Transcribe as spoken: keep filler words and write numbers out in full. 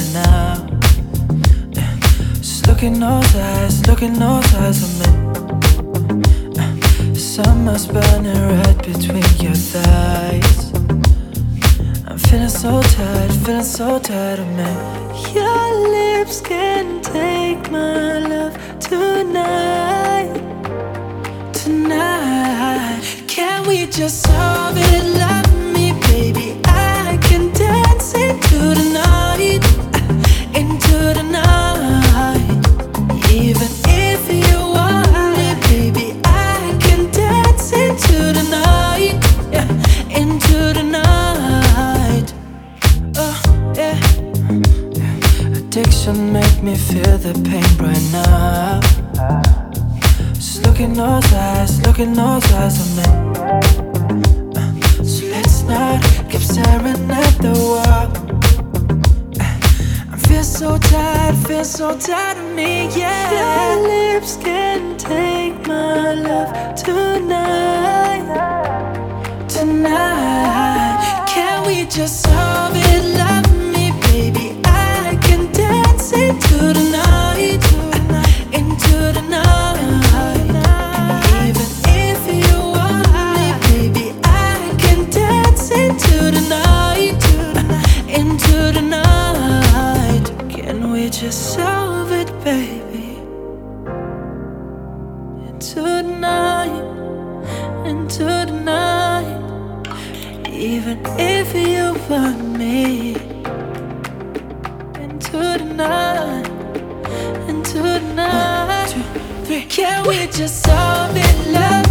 right now. Just look in those eyes, look in those eyes of me. Summer's burning red between your thighs. I'm feeling so tired, feeling so tired of me. Your lips can take my love tonight, tonight. Can we just solve it? Love me, baby. I can dance into the night, into the night. Even if you want me, baby, I can dance into the night, yeah, into the night. Oh, yeah. Addiction make me feel the pain right now. Just look in those eyes, look in those eyes of me. uh, So let's not keep staring at the wall. uh, I feel so tired, feel so tired of me, yeah. Your lips can take my love tonight, tonight. Can we just solve it? Love me, baby. I can dance into the night, into the night. Even if you want me, baby, I can dance into the night, into the night. Can we just solve it, baby? Into the night, into the night. Even if you want me, into the night, into the night. One, two, three. Can we just solve it, love?